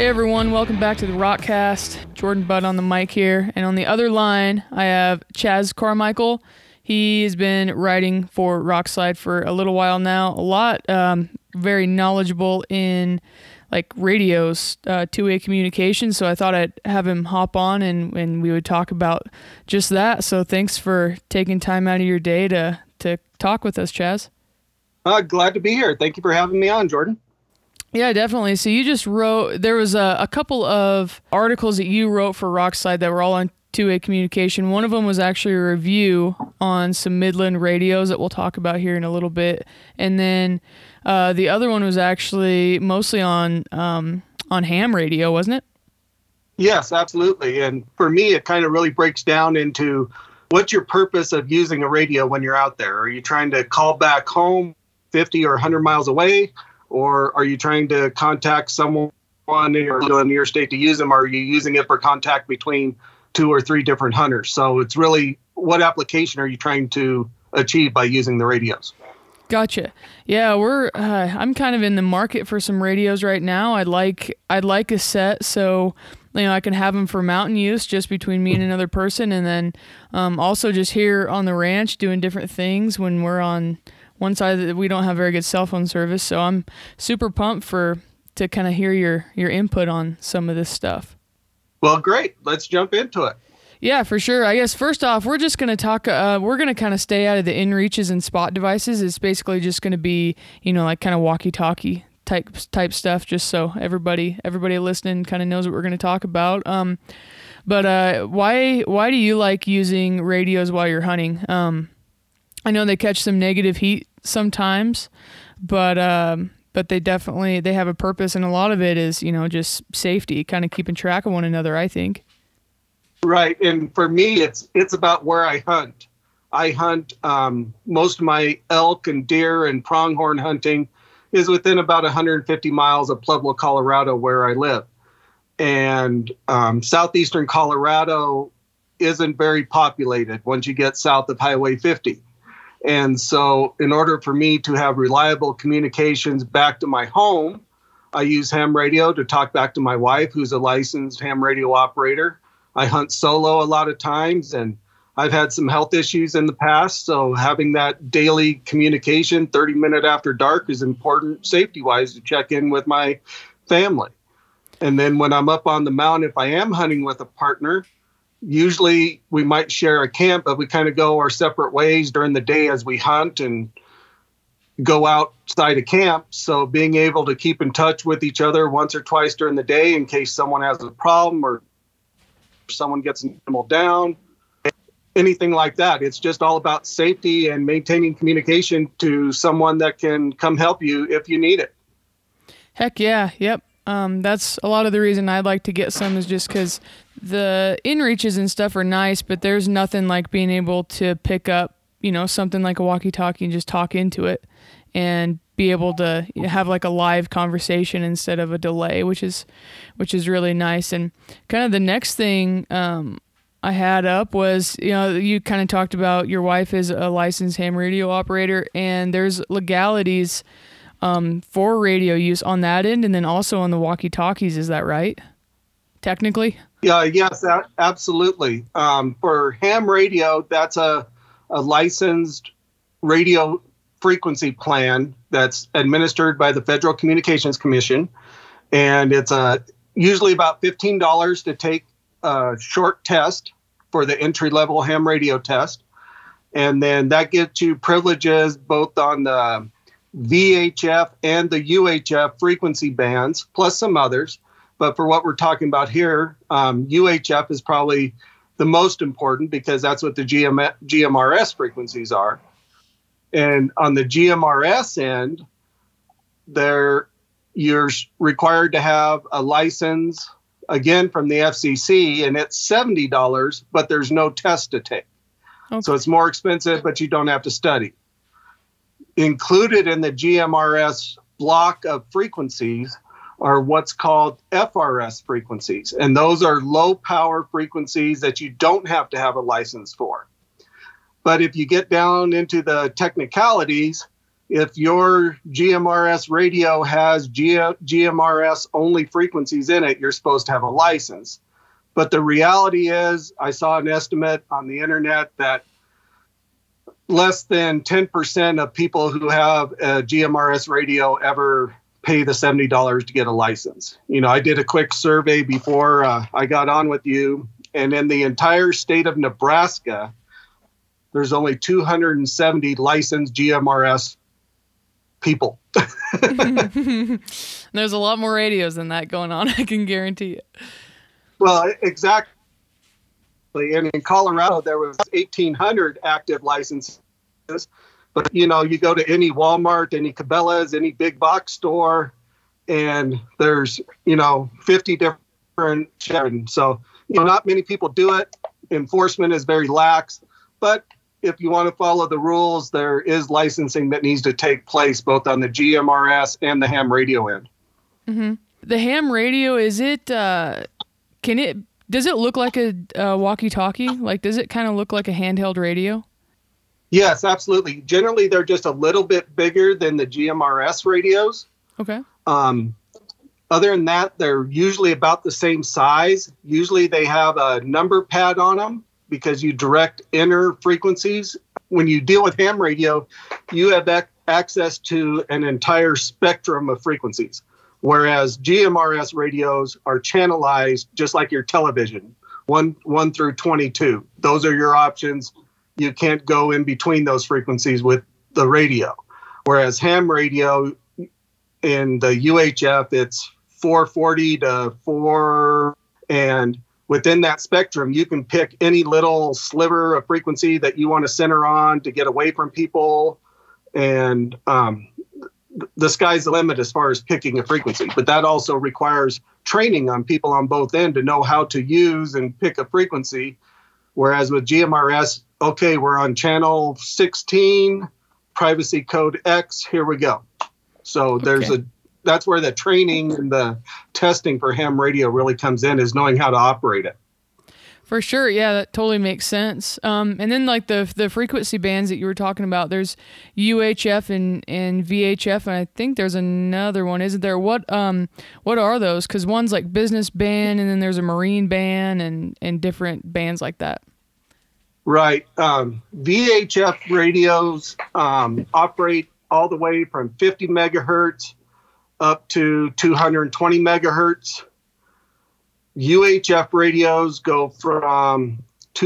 Hey everyone, welcome back to the Rockcast. Jordan Budd on the mic here, and on the other line I have Chaz Carmichael. He has been writing for Rockslide for a little while now. Very knowledgeable in like radio's two-way communication, so I thought I'd have him hop on and we would talk about just that. So thanks for taking time out of your day to talk with us, Chaz. Glad to be here. Thank you for having me on, Jordan. Yeah, definitely. So you just wrote, there was a couple of articles that you wrote for Rockslide that were all on two-way communication. One of them was actually a review on some Midland radios that we'll talk about here in a little bit. And then the other one was actually mostly on ham radio, wasn't it? Yes, absolutely. And for me, it kind of really breaks down into what's your purpose of using a radio when you're out there? Are you trying to call back home 50 or 100 miles away? Or are you trying to contact someone in your state to use them? Or are you using it for contact between 2 or 3 different hunters? So it's really, what application are you trying to achieve by using the radios? Gotcha. Yeah, I'm kind of in the market for some radios right now. I'd like a set so I can have them for mountain use just between me and another person, and then also just here on the ranch doing different things when we're on one side that we don't have very good cell phone service. So I'm super pumped to kind of hear your input on some of this stuff. Well, great. Let's jump into it. Yeah, for sure. I guess first off, we're just going to talk, we're going to kind of stay out of the inReaches and spot devices. It's basically just going to be, like kind of walkie-talkie type stuff, just so everybody listening kind of knows what we're going to talk about. But why do you like using radios while you're hunting? I know they catch some negative heat sometimes, but they have a purpose, and a lot of it is, just safety, kind of keeping track of one another, I think. Right. And for me, it's about where I hunt. I hunt, most of my elk and deer and pronghorn hunting is within about 150 miles of Pueblo, Colorado, where I live. And southeastern Colorado isn't very populated once you get south of Highway 50. And so in order for me to have reliable communications back to my home, I use ham radio to talk back to my wife, who's a licensed ham radio operator. I hunt solo a lot of times, and I've had some health issues in the past. So having that daily communication 30 minutes after dark is important safety-wise to check in with my family. And then when I'm up on the mountain, if I am hunting with a partner, usually we might share a camp, but we kind of go our separate ways during the day as we hunt and go outside of camp. So being able to keep in touch with each other once or twice during the day in case someone has a problem or someone gets an animal down, anything like that. It's just all about safety and maintaining communication to someone that can come help you if you need it. Heck yeah. Yep. That's a lot of the reason I'd like to get some is just because the inReaches and stuff are nice, but there's nothing like being able to pick up, something like a walkie-talkie and just talk into it and be able to have like a live conversation instead of a delay, which is really nice. And kind of the next thing I had up was, you kind of talked about your wife is a licensed ham radio operator, and there's legalities for radio use on that end, and then also on the walkie-talkies. Is that right? Technically? Yes, absolutely. For ham radio, that's a licensed radio frequency plan that's administered by the Federal Communications Commission, and it's usually about $15 to take a short test for the entry-level ham radio test, and then that gets you privileges both on the VHF and the UHF frequency bands, plus some others. But for what we're talking about here, UHF is probably the most important because that's what the GMRS frequencies are. And on the GMRS end, you're required to have a license, again, from the FCC, and it's $70, but there's no test to take. Okay. So it's more expensive, but you don't have to study. Included in the GMRS block of frequencies are what's called FRS frequencies. And those are low power frequencies that you don't have to have a license for. But if you get down into the technicalities, If your GMRS radio has GMRS only frequencies in it, you're supposed to have a license. But the reality is, I saw an estimate on the internet that less than 10% of people who have a GMRS radio ever pay the $70 to get a license. I did a quick survey before I got on with you, and in the entire state of Nebraska, there's only 270 licensed GMRS people. There's a lot more radios than that going on, I can guarantee it. Well, exactly. And in Colorado, there was 1,800 active licenses. But, you go to any Walmart, any Cabela's, any big box store, and there's, 50 different. So, not many people do it. Enforcement is very lax. But if you want to follow the rules, there is licensing that needs to take place both on the GMRS and the ham radio end. Mm-hmm. The ham radio, is it, does it look like a walkie-talkie? Like, does it kind of look like a handheld radio? Yes, absolutely. Generally, they're just a little bit bigger than the GMRS radios. Okay. Other than that, they're usually about the same size. Usually they have a number pad on them because you direct enter frequencies. When you deal with ham radio, you have access to an entire spectrum of frequencies, whereas GMRS radios are channelized just like your television, 1 through 22. Those are your options. You can't go in between those frequencies with the radio. Whereas ham radio in the UHF, it's 440 to 4, and within that spectrum, you can pick any little sliver of frequency that you want to center on to get away from people. And the sky's the limit as far as picking a frequency. But that also requires training on people on both ends to know how to use and pick a frequency. Whereas with GMRS, okay, we're on channel 16, privacy code X, here we go. So that's where the training and the testing for ham radio really comes in, is knowing how to operate it. For sure. Yeah, that totally makes sense. And then like the frequency bands that you were talking about, there's UHF and VHF, and I think there's another one, isn't there? What are those? Because one's like business band, and then there's a marine band and different bands like that. Right. VHF radios operate all the way from 50 megahertz up to 220 megahertz. UHF radios go from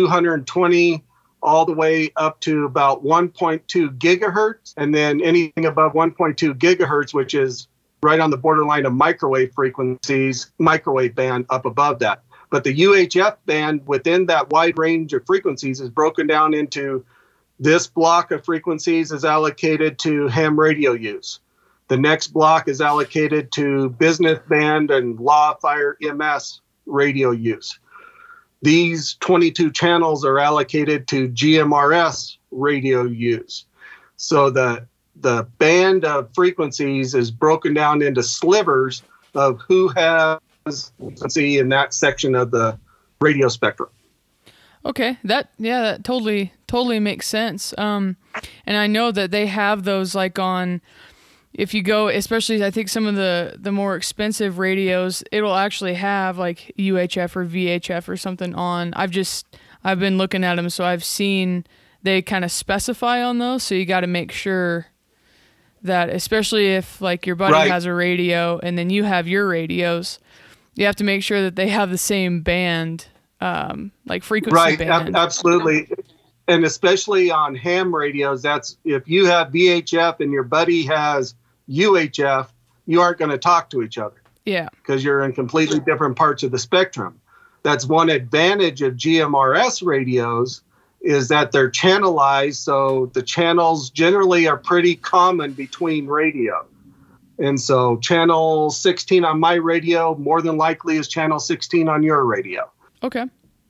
220 all the way up to about 1.2 gigahertz. And then anything above 1.2 gigahertz, which is right on the borderline of microwave frequencies, microwave band up above that. But the UHF band within that wide range of frequencies is broken down into this block of frequencies is allocated to ham radio use. The next block is allocated to business band and law, fire, EMS radio use. These 22 channels are allocated to GMRS radio use. So the band of frequencies is broken down into slivers of who has frequency in that section of the radio spectrum. Okay, that totally makes sense. And I know that they have those like on, if you go, especially I think some of the more expensive radios, it'll actually have like UHF or VHF or something on. I've been looking at them, so I've seen they kind of specify on those. So you got to make sure that, especially if like your buddy has a radio and then you have your radios, you have to make sure that they have the same band, like frequency band. Right, absolutely. And especially on ham radios, that's if you have VHF and your buddy has UHF, you aren't going to talk to each other. Yeah. Because you're in completely different parts of the spectrum. That's one advantage of GMRS radios, is that they're channelized, so the channels generally are pretty common between radio. And so channel 16 on my radio more than likely is channel 16 on your radio. Okay.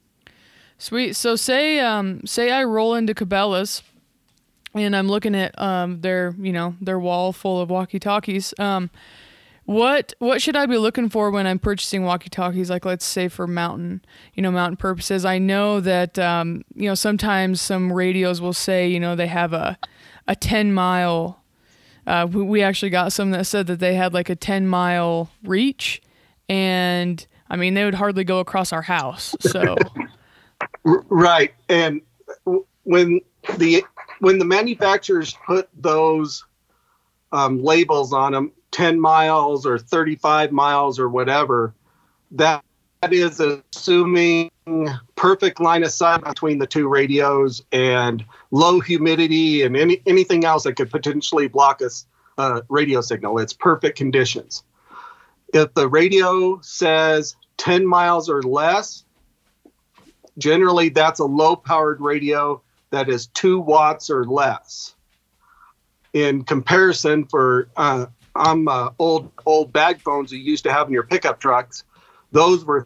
Sweet. So say I roll into Cabela's and I'm looking at their wall full of walkie-talkies. What should I be looking for when I'm purchasing walkie-talkies? Like, let's say for mountain purposes. I know that sometimes some radios will say they have a 10-mile We actually got some that said that they had like a 10-mile reach, and I mean, they would hardly go across our house. So, right. And when the manufacturers put those labels on them, 10 miles or 35 miles or whatever, that is assuming perfect line of sight between the two radios and low humidity and anything else that could potentially block a radio signal. It's perfect conditions. If the radio says 10 miles or less, generally that's a low-powered radio that is 2 watts or less. In comparison, for old bag phones you used to have in your pickup trucks, those were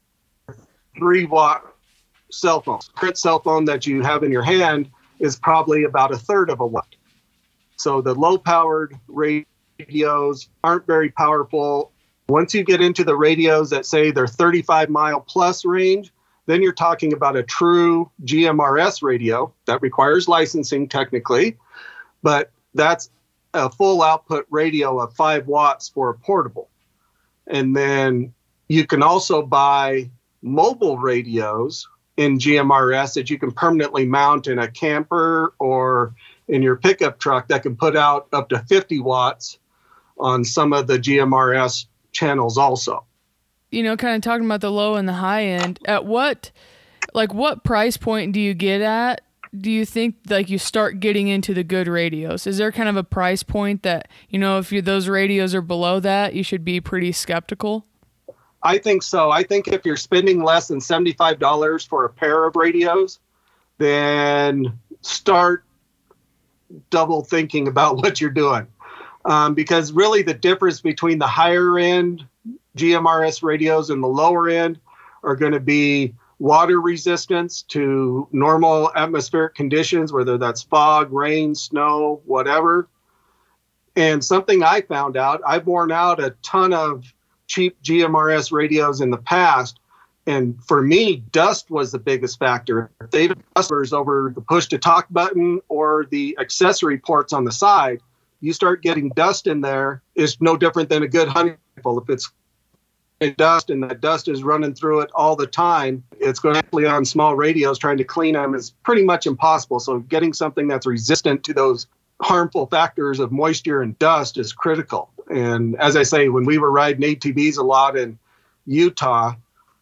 3-watt cell phones. The current cell phone that you have in your hand is probably about a third of a watt. So the low-powered radios aren't very powerful. Once you get into the radios that say they're 35-mile plus range, then you're talking about a true GMRS radio that requires licensing technically, but that's a full output radio of 5 watts for a portable. And then you can also buy mobile radios in GMRS that you can permanently mount in a camper or in your pickup truck that can put out up to 50 watts on some of the GMRS channels also. You know, kind of talking about the low and the high end, at what price point do you get at? Do you think like you start getting into the good radios? Is there kind of a price point that, you know, if those radios are below that, you should be pretty skeptical? I think so. I think if you're spending less than $75 for a pair of radios, then start double thinking about what you're doing. Because really the difference between the higher end GMRS radios and the lower end are going to be water resistance to normal atmospheric conditions, whether that's fog, rain, snow, whatever. And something I found out, I've worn out a ton of cheap GMRS radios in the past. And for me, dust was the biggest factor. If they have customers over the push to talk button or the accessory ports on the side, you start getting dust in there. It's no different than a good hunting rifle. If it's dust and that dust is running through it all the time, it's going to be on small radios. Trying to clean them is pretty much impossible. So getting something that's resistant to those harmful factors of moisture and dust is critical. And as I say, when we were riding ATVs a lot in Utah,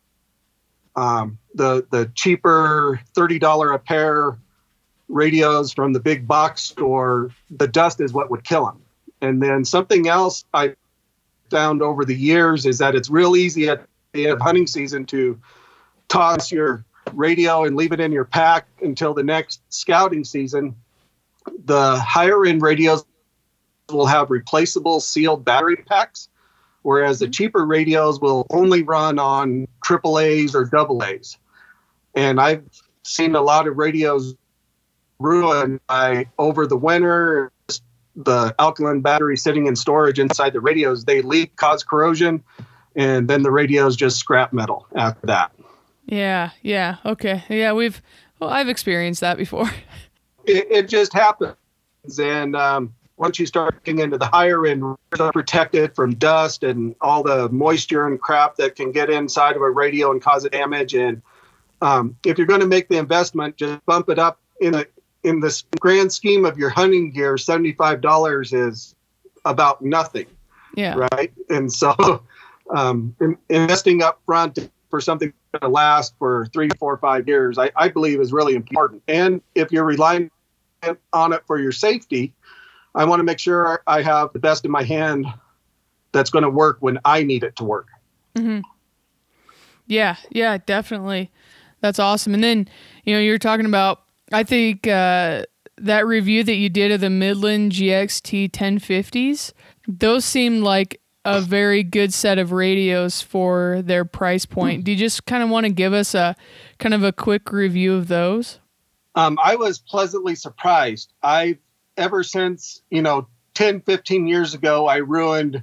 the cheaper $30 a pair radios from the big box store, the dust is what would kill them. And then something else I found over the years is that it's real easy at the end of hunting season to toss your radio and leave it in your pack until the next scouting season. The higher end radios will have replaceable sealed battery packs, whereas the cheaper radios will only run on AAAs or AA's. And I've seen a lot of radios ruined by over the winter, the alkaline battery sitting in storage inside the radios, they leak, cause corrosion, and then the radio's just scrap metal after that. Yeah. Okay. Yeah, I've experienced that before. It just happens. And once you start getting into the higher end, they're protected from dust and all the moisture and crap that can get inside of a radio and cause it damage. And if you're going to make the investment, just bump it up in this grand scheme of your hunting gear. $75 is about nothing. Yeah. Right. And so investing up front for something to last for 3, 4, 5 years, I believe is really important. And if you're relying on it for your safety, I want to make sure I have the best in my hand that's going to work when I need it to work. Mm-hmm. Yeah, definitely. That's awesome. And then, you're talking about, I think that review that you did of the Midland GXT 1050s, those seemed like a very good set of radios for their price point. Do you just kind of want to give us a kind of a quick review of those? I was pleasantly surprised. Ever since, 10, 15 years ago, I ruined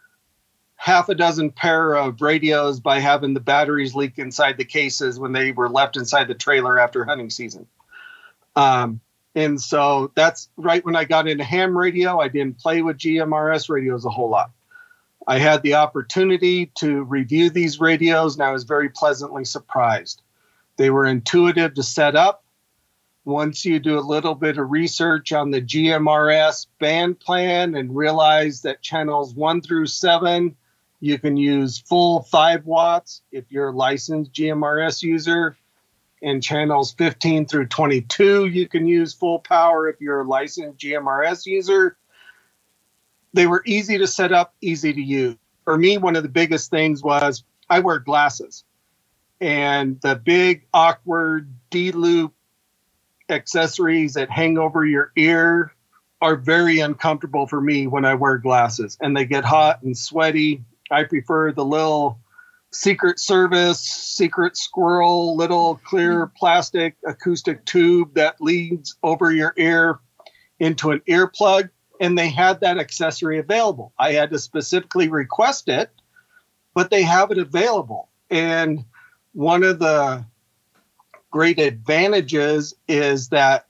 half a dozen pair of radios by having the batteries leak inside the cases when they were left inside the trailer after hunting season. And so that's right when I got into ham radio. I didn't play with GMRS radios a whole lot. I had the opportunity to review these radios, and I was very pleasantly surprised. They were intuitive to set up. Once you do a little bit of research on the GMRS band plan and realize that channels 1 through 7, you can use full 5 watts if you're a licensed GMRS user. And channels 15 through 22, you can use full power if you're a licensed GMRS user. They were easy to set up, easy to use. For me, one of the biggest things was I wear glasses. And the big, awkward D-loop accessories that hang over your ear are very uncomfortable for me when I wear glasses. And they get hot and sweaty. I prefer the little Secret Service, Secret Squirrel, little clear plastic acoustic tube that leads over your ear into an earplug. And they had that accessory available. I had to specifically request it, but they have it available. And one of the great advantages is that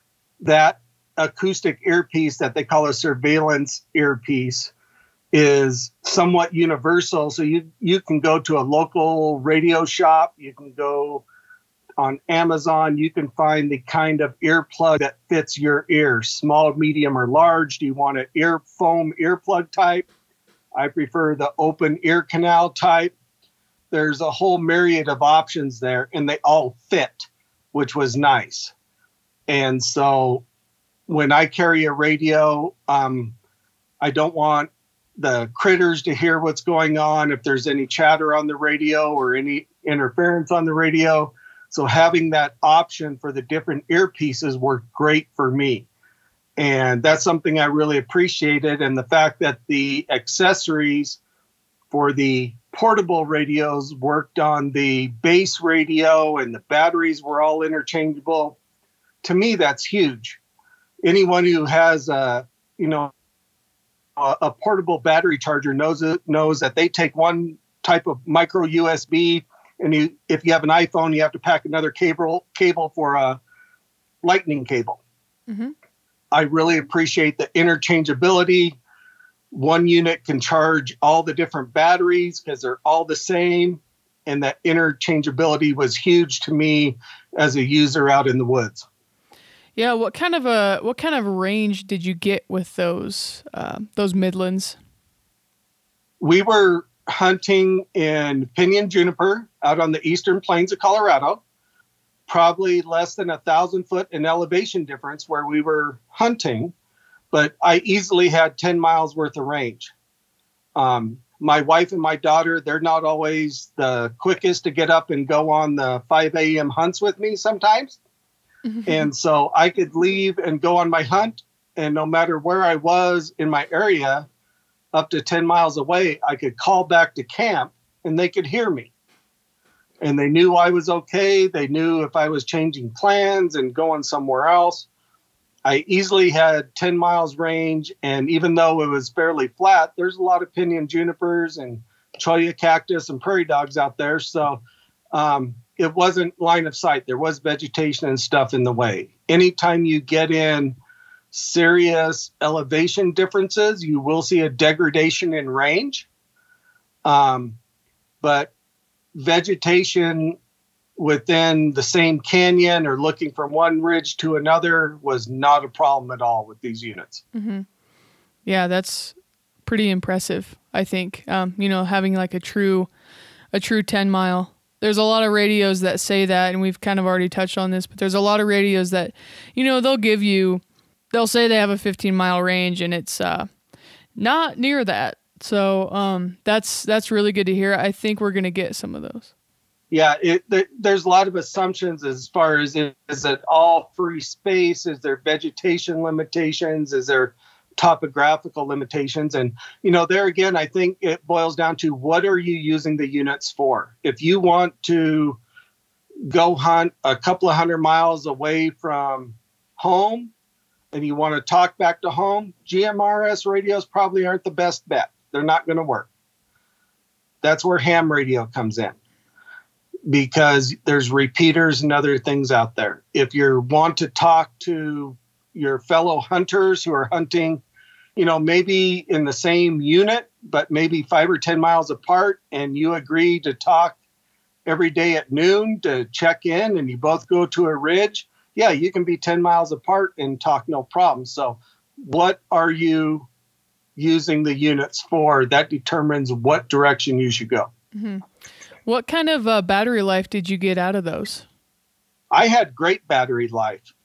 acoustic earpiece that they call a surveillance earpiece is somewhat universal. So you can go to a local radio shop, you can go on Amazon, you can find the kind of earplug that fits your ear, small, medium, or large. Do you want an foam earplug type? I prefer the open ear canal type. There's a whole myriad of options there, and they all fit, which was nice. And so when I carry a radio, I don't want the critters to hear what's going on, if there's any chatter on the radio or any interference on the radio. So having that option for the different earpieces worked great for me. And that's something I really appreciated. And the fact that the accessories for the portable radios worked on the base radio and the batteries were all interchangeable. To me, that's huge. Anyone who has a portable battery charger knows that they take one type of micro USB, and if you have an iPhone, you have to pack another cable for a lightning cable. Mm-hmm. I really appreciate the interchangeability. One unit can charge all the different batteries because they're all the same, and that interchangeability was huge to me as a user out in the woods. Yeah, what kind of range did you get with those Midlands? We were hunting in pinyon juniper out on the eastern plains of Colorado, probably less than 1,000 foot in elevation difference where we were hunting, but I easily had 10 miles worth of range. My wife and my daughter, they're not always the quickest to get up and go on the 5 a.m. hunts with me sometimes. And so I could leave and go on my hunt, and no matter where I was in my area, up to 10 miles away, I could call back to camp and they could hear me. And they knew I was okay. They knew if I was changing plans and going somewhere else. I easily had 10 miles range, and even though it was fairly flat, there's a lot of pinyon junipers and cholla cactus and prairie dogs out there. So it wasn't line of sight. There was vegetation and stuff in the way. Anytime you get in serious elevation differences, you will see a degradation in range. But vegetation within the same canyon or looking from one ridge to another was not a problem at all with these units. Mm-hmm. Yeah, that's pretty impressive, I think. Having like a true 10 mile. There's a lot of radios that say that, and we've kind of already touched on this, but there's a lot of radios that, they'll say they have a 15-mile range, and it's not near that. So that's really good to hear. I think we're going to get some of those. Yeah, there's a lot of assumptions as far as, is it all free space? Is there vegetation limitations? Is there topographical limitations? And, there again, I think it boils down to what are you using the units for? If you want to go hunt a couple of 100 miles away from home and you want to talk back to home, GMRS radios probably aren't the best bet. They're not going to work. That's where ham radio comes in. because there's repeaters and other things out there. If you want to talk to your fellow hunters who are hunting, maybe in the same unit, but maybe 5 or 10 miles apart, and you agree to talk every day at noon to check in, and you both go to a ridge, yeah, you can be 10 miles apart and talk no problem. So what are you using the units for? That determines what direction you should go. Mm-hmm. What kind of battery life did you get out of those? I had great battery life.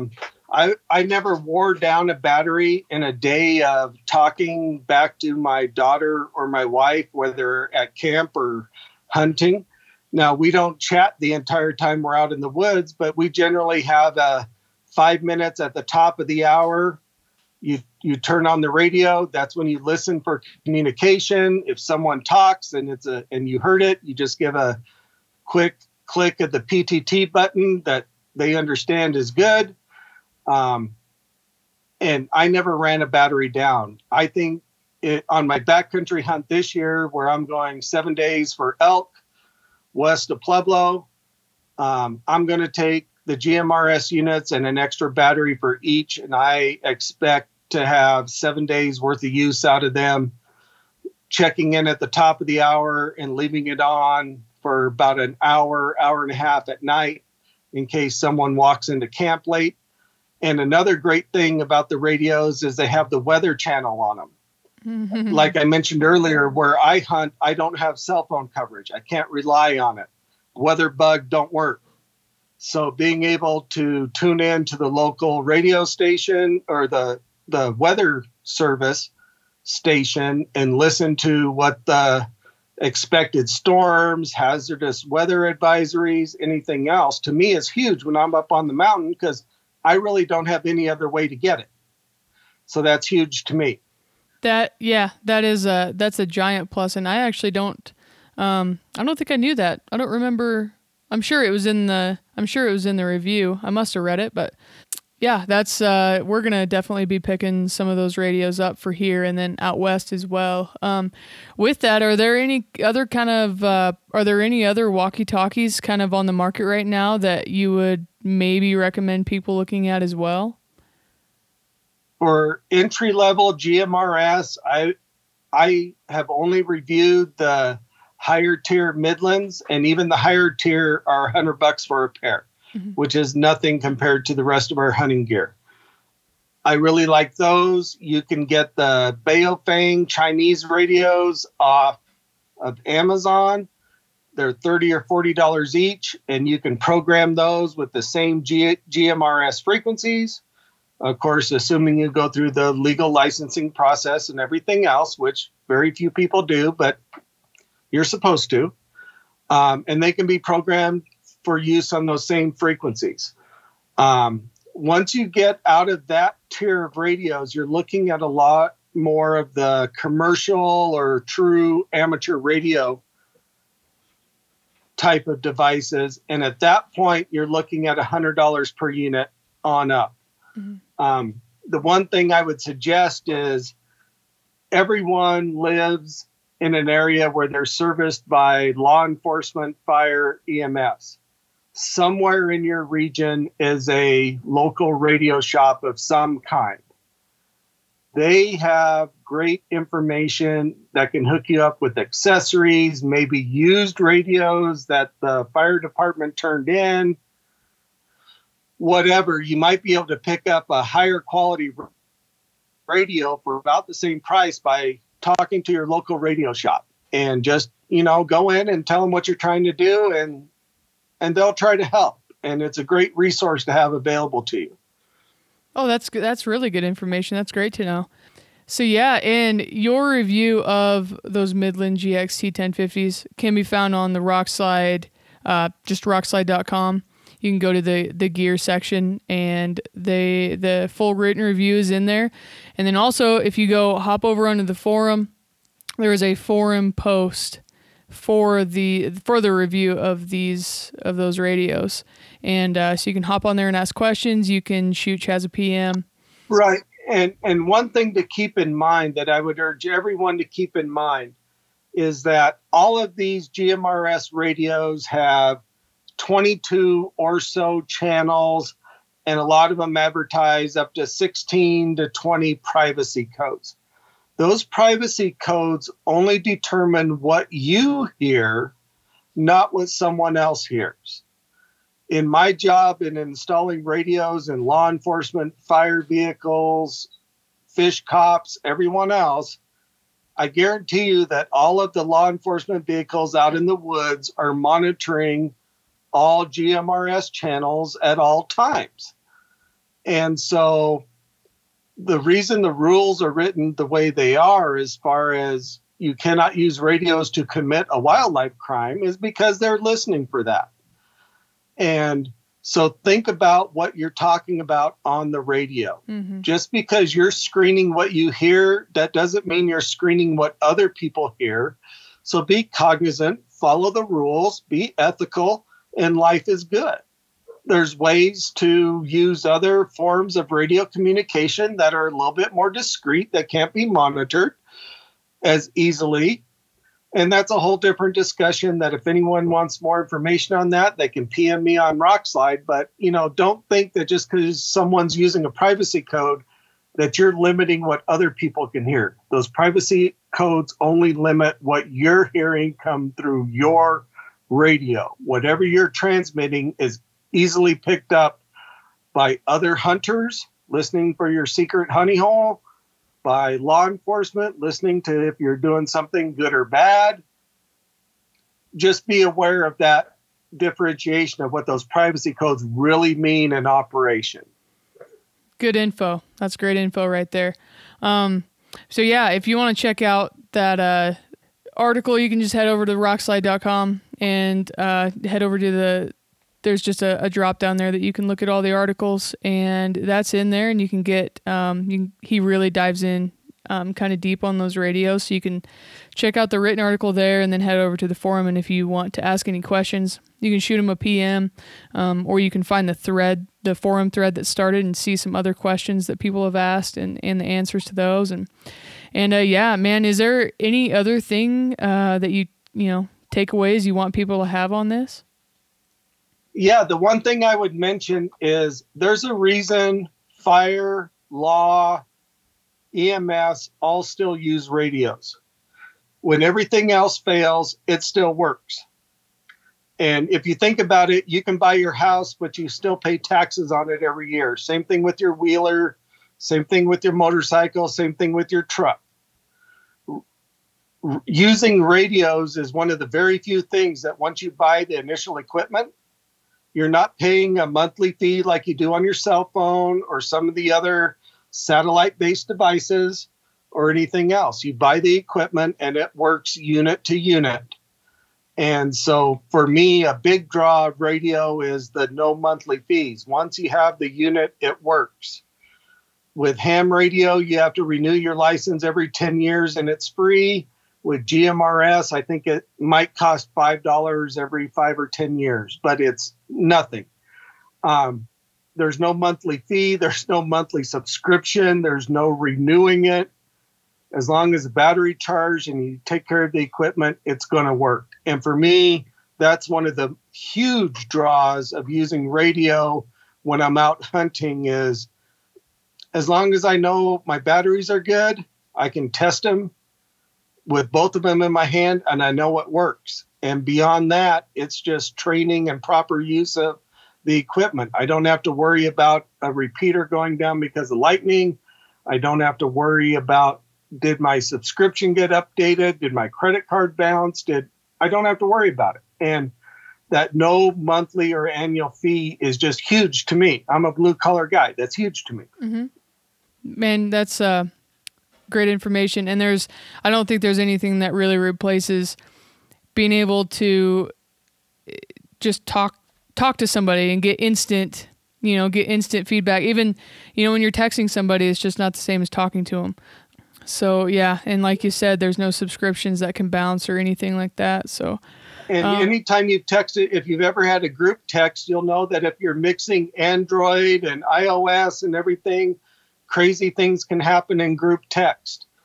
I never wore down a battery in a day of talking back to my daughter or my wife, whether at camp or hunting. Now, we don't chat the entire time we're out in the woods, but we generally have 5 minutes at the top of the hour. You turn on the radio. That's when you listen for communication. If someone talks and and you heard it, you just give a quick click at the PTT button that they understand is good. And I never ran a battery down. I think on my backcountry hunt this year, where I'm going 7 days for elk west of Pueblo, I'm going to take the GMRS units and an extra battery for each, and I expect to have 7 days worth of use out of them, checking in at the top of the hour and leaving it on for about an hour and a half at night in case someone walks into camp late. And another great thing about the radios is they have the weather channel on them. Mm-hmm. Like I mentioned earlier, where I hunt, I don't have cell phone coverage. I can't rely on it. Weather bug don't work. So being able to tune in to the local radio station or the weather service station and listen to what the expected storms, hazardous weather advisories, anything else, to me is huge when I'm up on the mountain because I really don't have any other way to get it. So that's huge to me. That's a giant plus. And I actually don't think I knew that. I don't remember. I'm sure it was in the review. I must have read it, but yeah, that's, we're going to definitely be picking some of those radios up for here and then out west as well. With that, are there any other walkie-talkies kind of on the market right now that you would maybe recommend people looking at as well? For entry-level GMRS, I have only reviewed the higher tier Midlands, and even the higher tier are $100 for a pair, mm-hmm. which is nothing compared to the rest of our hunting gear. I really like those. You can get the Baofeng Chinese radios off of Amazon. They're $30 or $40 each, and you can program those with the same GMRS frequencies. Of course, assuming you go through the legal licensing process and everything else, which very few people do, but you're supposed to. And they can be programmed for use on those same frequencies. Once you get out of that tier of radios, you're looking at a lot more of the commercial or true amateur radio type of devices. And at that point, you're looking at $100 per unit on up. Mm-hmm. The one thing I would suggest is everyone lives in an area where they're serviced by law enforcement, fire, EMS. Somewhere in your region is a local radio shop of some kind. They have great information that can hook you up with accessories, maybe used radios that the fire department turned in. Whatever, you might be able to pick up a higher quality radio for about the same price by talking to your local radio shop and just, go in and tell them what you're trying to do and they'll try to help. And it's a great resource to have available to you. Oh, that's good. That's really good information. That's great to know. So yeah, and your review of those Midland GXT 1050s can be found on the Rockslide, just rockslide.com. You can go to the gear section and the full written review is in there. And then also if you hop over onto the forum, there is a forum post for the review of those radios. And so you can hop on there and ask questions. You can shoot Chaz a PM. Right. And one thing to keep in mind that I would urge everyone to keep in mind is that all of these GMRS radios have 22 or so channels, and a lot of them advertise up to 16 to 20 privacy codes. Those privacy codes only determine what you hear, not what someone else hears. In my job in installing radios in law enforcement, fire vehicles, fish cops, everyone else, I guarantee you that all of the law enforcement vehicles out in the woods are monitoring all GMRS channels at all times. And so the reason the rules are written the way they are, as far as you cannot use radios to commit a wildlife crime, is because they're listening for that. And so think about what you're talking about on the radio. Mm-hmm. Just because you're screening what you hear, that doesn't mean you're screening what other people hear. So be cognizant, follow the rules, be ethical, and life is good. There's ways to use other forms of radio communication that are a little bit more discreet, that can't be monitored as easily. And that's a whole different discussion that if anyone wants more information on that, they can PM me on Rockslide. But, don't think that just because someone's using a privacy code that you're limiting what other people can hear. Those privacy codes only limit what you're hearing come through your radio. Whatever you're transmitting is easily picked up by other hunters listening for your secret honey hole, by law enforcement listening to if you're doing something good or bad. Just be aware of that differentiation of what those privacy codes really mean in operation. Good info. That's great info right there. So yeah, if you want to check out that article, you can just head over to rockslide.com and head over to there's just a drop down there that you can look at all the articles, and that's in there, and you can get, he really dives in kind of deep on those radios, so you can check out the written article there and then head over to the forum, and if you want to ask any questions, you can shoot him a PM, or you can find the forum thread that started and see some other questions that people have asked and the answers to those, and yeah, man, is there any other thing that you takeaways you want people to have on this? Yeah, the one thing I would mention is there's a reason fire, law, EMS all still use radios. When everything else fails, it still works. And if you think about it, you can buy your house, but you still pay taxes on it every year. Same thing with your wheeler, same thing with your motorcycle, same thing with your truck. Using radios is one of the very few things that once you buy the initial equipment, you're not paying a monthly fee like you do on your cell phone or some of the other satellite-based devices or anything else. You buy the equipment and it works unit to unit. And so for me, a big draw of radio is the no monthly fees. Once you have the unit, it works. With ham radio, you have to renew your license every 10 years and it's free. With GMRS, I think it might cost $5 every 5 or 10 years, but it's nothing. There's no monthly fee. There's no monthly subscription. There's no renewing it. As long as the battery charged and you take care of the equipment, it's going to work. And for me, that's one of the huge draws of using radio when I'm out hunting is as long as I know my batteries are good, I can test them with both of them in my hand, and I know what works. And beyond that, it's just training and proper use of the equipment. I don't have to worry about a repeater going down because of lightning. I don't have to worry about, did my subscription get updated? Did my credit card bounce? I don't have to worry about it. And that no monthly or annual fee is just huge to me. I'm a blue collar guy. That's huge to me. Mm-hmm. Man, that's great information. And I don't think there's anything that really replaces being able to just talk to somebody and get instant feedback. Even, when you're texting somebody, it's just not the same as talking to them. So yeah. And like you said, there's no subscriptions that can bounce or anything like that. So, and anytime you've texted, if you've ever had a group text, you'll know that if you're mixing Android and iOS and everything, crazy things can happen in group text.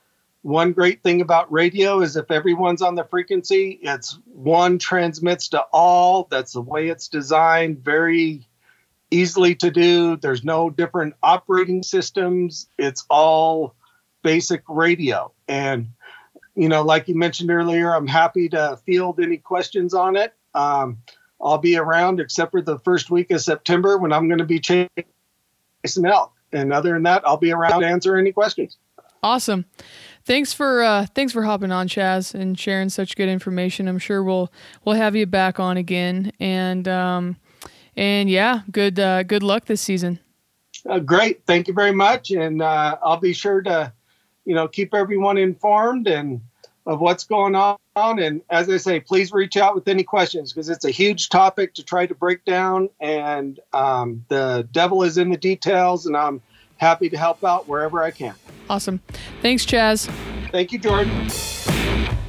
one great thing about radio is if everyone's on the frequency, it's one transmits to all. That's the way it's designed. Very easily to do. There's no different operating systems. It's all basic radio. And, like you mentioned earlier, I'm happy to field any questions on it. I'll be around except for the first week of September when I'm going to be chasing elk. And other than that, I'll be around to answer any questions. Awesome. Thanks for hopping on, Chaz, and sharing such good information. I'm sure we'll have you back on again. And yeah, good luck this season. Great. Thank you very much. And I'll be sure to, keep everyone informed and of what's going on. And as I say, please reach out with any questions because it's a huge topic to try to break down. And the devil is in the details, and I'm happy to help out wherever I can. Awesome. Thanks, Chaz. Thank you, Jordan.